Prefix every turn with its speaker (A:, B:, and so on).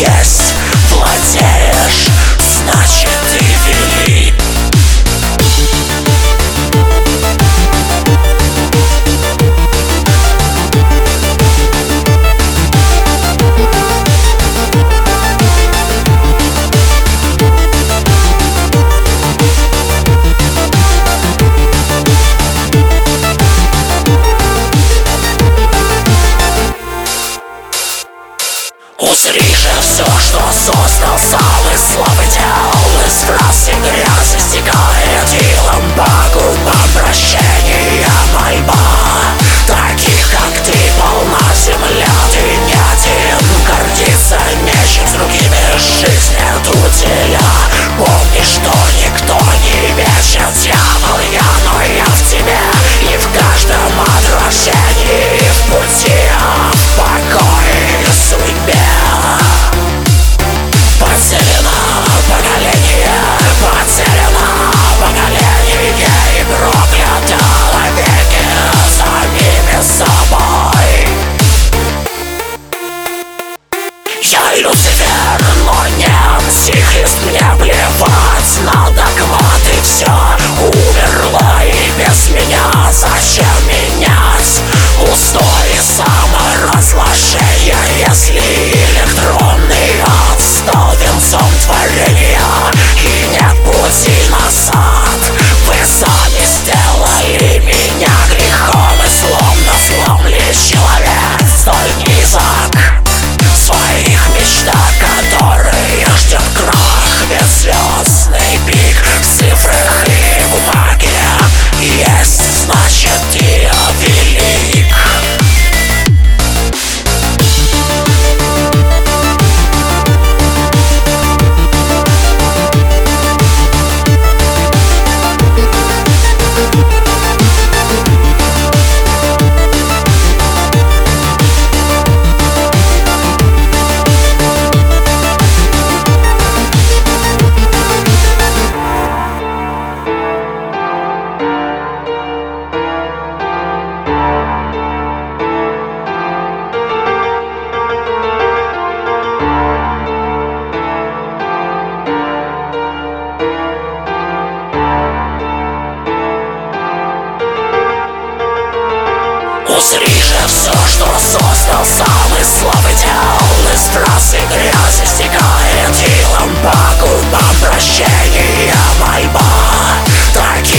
A: есть, владеешь, значит ты велик. Узри же все, что создал сам из славы дел, из фраз и грязи стекает илом по губам прощения мольба. Таких, как ты, полна земля, ты не один, гордиться нечем, с другими жизнь нет уделя. Помни, что никто не вечен, дьявол я, но я в тебе, и в каждом отражении, и в пути, в покое, в судьбе. Потеряно поколение и проклято навеки самими собой. Я Люцифер, но не антихрист, мне плевать на догматы, все умерло и без меня. Зачем менять устои саморазложения, если электронный ад стал венцом творения и нет пути назад? Вы сами сделали меня грехом и словно сломли человек столь низок в своих мечтах, которые ждет крах. Ведь звездный пик в цифрах и бумаге есть, значит ты велик. Узри же все, что создал сам из славы дел, из фраз и грязи стекает илом по губам прощения мольба. Так